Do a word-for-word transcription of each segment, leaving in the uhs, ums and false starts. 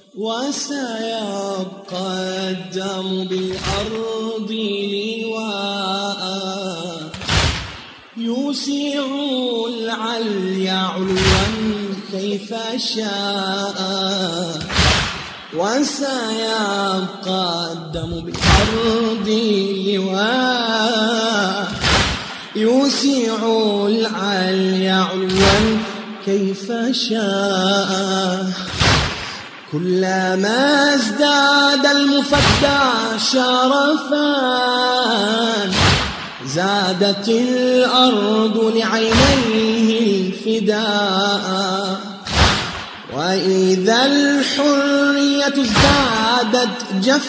وسيبقى الدم بالأرض لواء يوسع العلي علوا كيف شاء. وسيبقى الدم بالأرض لواء يوسع العلي علوا كيف شاء. كلما ازداد المفدى شرفا زادت الأرض لعينيه الفداء. وإذا الحرية ازدادت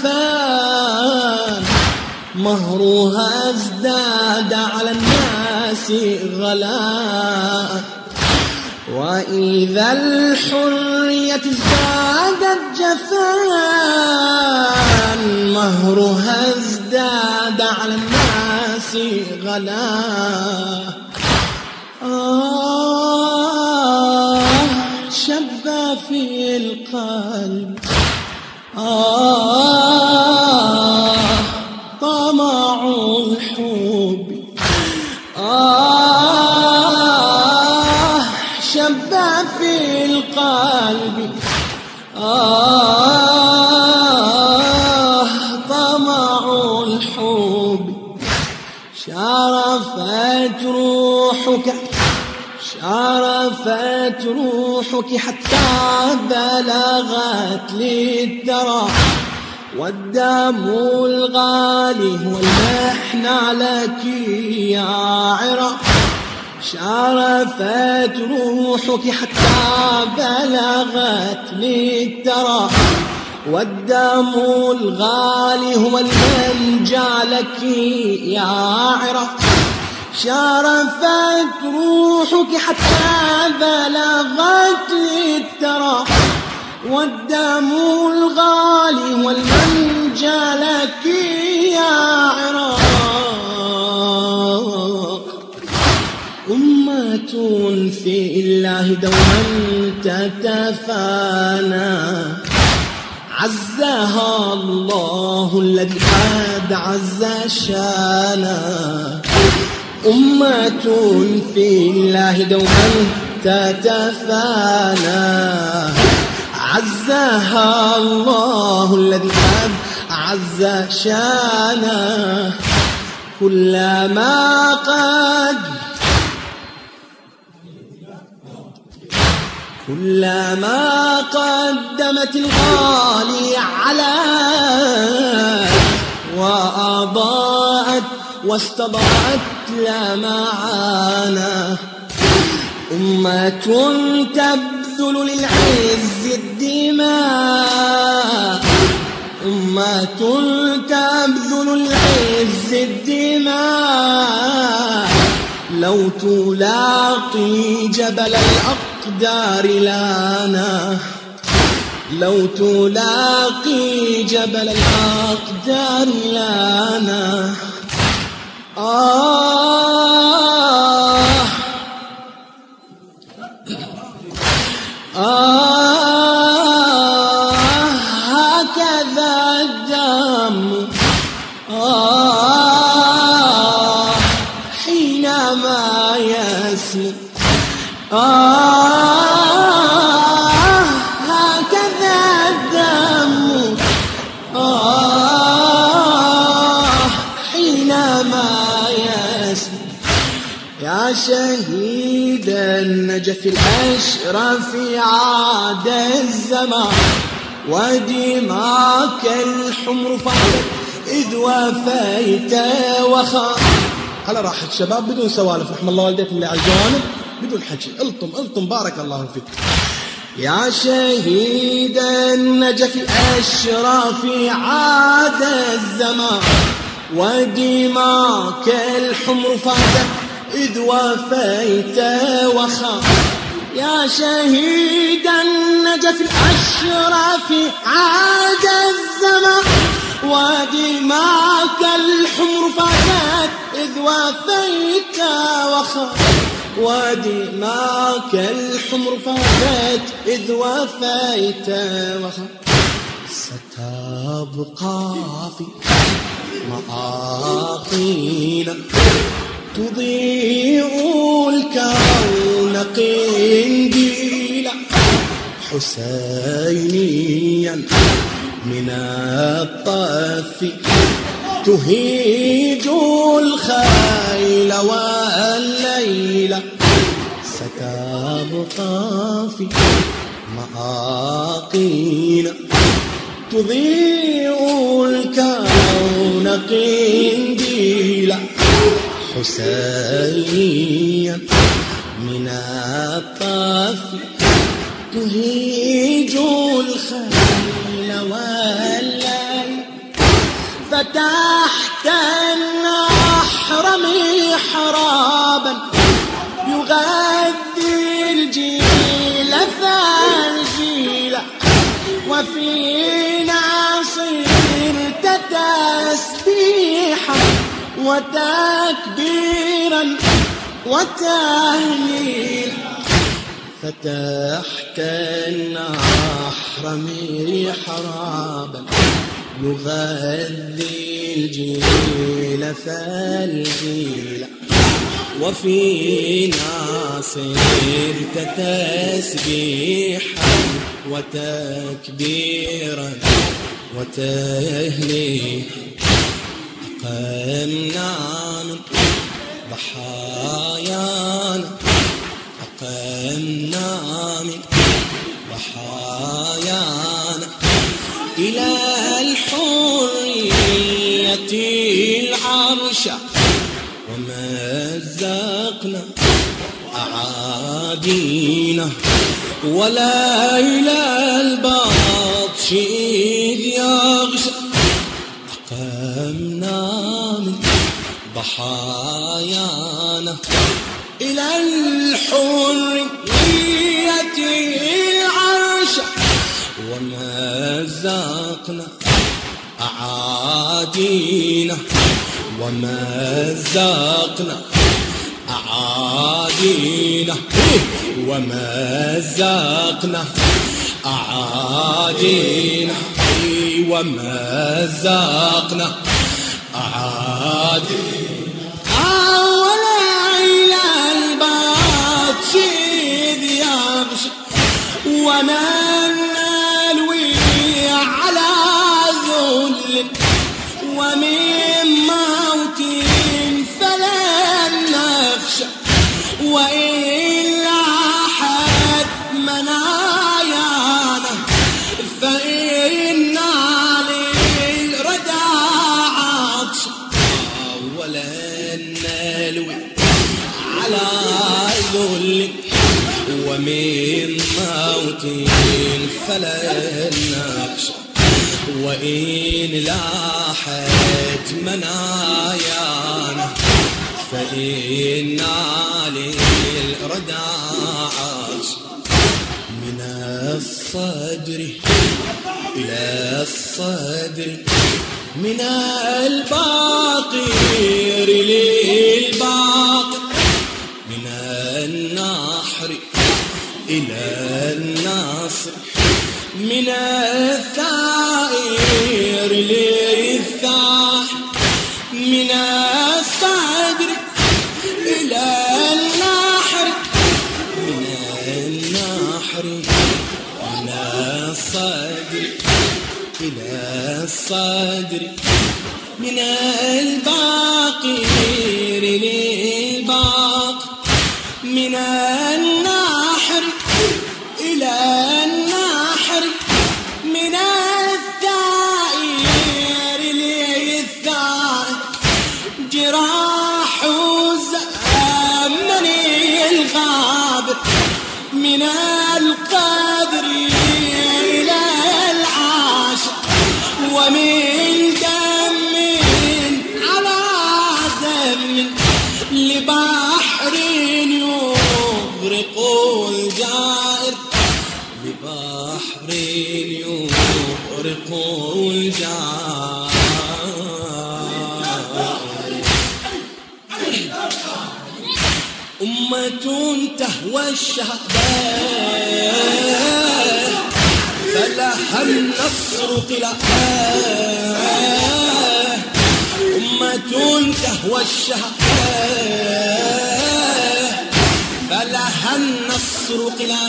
جفا مهرها ازداد على الناس غلاء. وإذا الحرية ازدادت جفا مهرها ازداد على الناس غلاء. آه شب في القلب آه طمع الحب آه شب في القلب آه طمع الحب. شرفت روحك شرفت روحك حتى بلغت للدرى والدم الغالي والمحن لك يا عرى. شرفت روحك حتى بلغت للدرى والدم الغالي هو المنجى لك يا عرى. شرفت روحك حتى بلغت للدرى والدم الغالي والمنجى لك يا عراق. أمة في الله دوما تتفانى عزها الله الذي قد عز شانا. أمة في الله دوما تتفانى عزها الله الذي قد عز شانا. كلما قد كلما قدمت الغالي علت وأضاءت واستضاءت لمعانا. أمة تبذل للعز الدماء أمة تبذل للعز الدماء لو تلاقي جبل الأقدار لنا لو تلاقي جبل الأقدار لنا. آه آه هكذا الدم آه حينما يسمو آه هكذا الدم آه حينما يسمو. يا شهيد النجف الأشرف عاد الزمان ودماك الحمر فاتت إذ وفيت وخان. على راحة الشباب بدون سوالف، رحم الله والديكم اللي على الجوانب بدون حكي. الطم الطم بارك الله فيك. يا شهيد النجف الأشرف عاد الزمان ودماك الحمر فاتت إذ وفيت وخان. يا شهيد النجف الأشرف عاد الزمان ودماك الحمر فاتت إذ وفيت وخان. ودماك الحمر فاتت إذ وفيت وخان. ستبقى في مآقينا تضيء الكون قنديلا حسينيا من الطف تهيج الخيل والليل ستبقى في مآقينا تضيء الكون قنديلا حسينيا من الطف تهيج الخيل والليل فتحت النحر محرابا يغذي الجيل فالجيل وفينا صرت تسبيحا وتكبيرا وتهليلا فتحت النحر محرابا يغذي الجيل فالجيل وفينا صرت تسبيحا وتكبيرا وتهليلا أقمنا من ضحايانا أقمنا من ضحايانا إلى الحرية العرش ومزقنا أعادينا ولا إلى البطش إذ يغشى أقمنا من ضحايانا إلى الحرية العرش ومزقنا أعادينا ومزقنا أعادينا ومزقنا أعادينا ومزقنا أعادينا ولا إلى البطش إذ يغشى ومن نلوي على ذل ومن موت فلن نخشى وإلا حد منايانا فإنا للردى عطش ولن نلوي على ذل ومن موت فلن نخشى وإن لاحت منايانا فإنا للردى عطش من الصدر إلى الصدر من الباقر للباقر من النحر إلى النصر من الثائر للثاح من الصدر إلى النحر من النحر من الصدر إلى الصدر من الباقر للباقر من النحر إلى النحر من الثائر للثائر جراح الزمن الغابر من القدر إلى العاشر ومن دم على دم لبحر يغرق الجائر لبحر يغرق الجائر أمة تهوى الشهادة فلها النصر قلاداه أمة تهوى الشهادة فلها النصر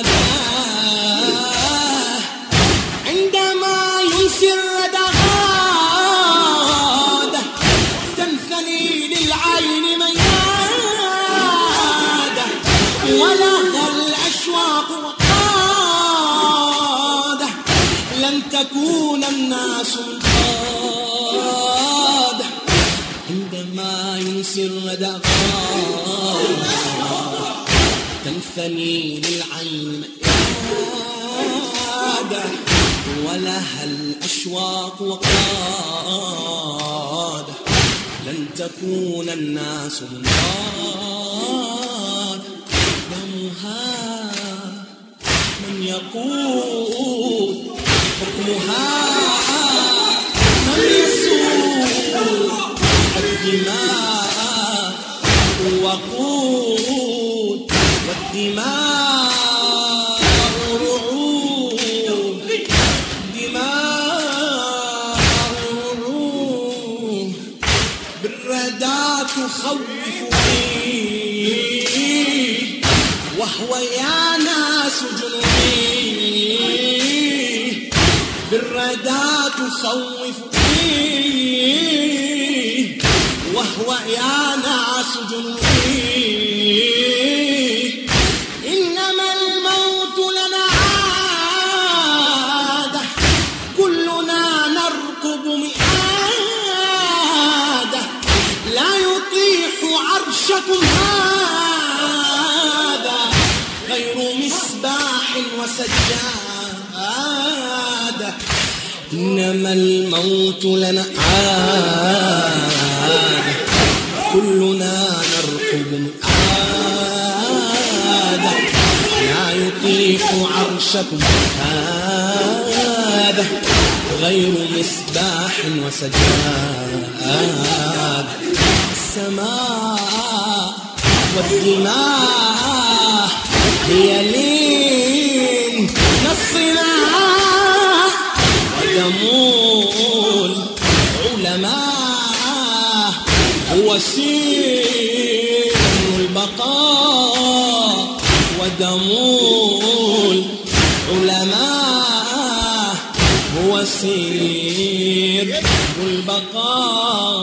قلاداه عندما ينسي الردى غاده تنثني للعين مياده ولها الأشواق وقاده لن تكون الناس منقاده عندما ينسي الردى غاده تنثني للعين مياده ولها الأشواق وقاده لن تكون الناس منقاده دمها من يقول حكمها من يسوق الدماء وقود والدماء رعود دماء رعود بالردى تخوفني وهو يا ناس جنوني بالردى تخوفني وهو يا ناس جنوني إنما الموت لنا عادة كلنا نرقب مئادة لا يطيح عرشكم هذا غير مصباح وسجادة إنما الموت لنا عادة كلنا نرقب مئادة لا يطيح عرشكم هذا غير مصباح وسجادة السماء والدماء هي لين الصناع ودموع العلماء هو سير البقاء ودموع العلماء هو سير البقاء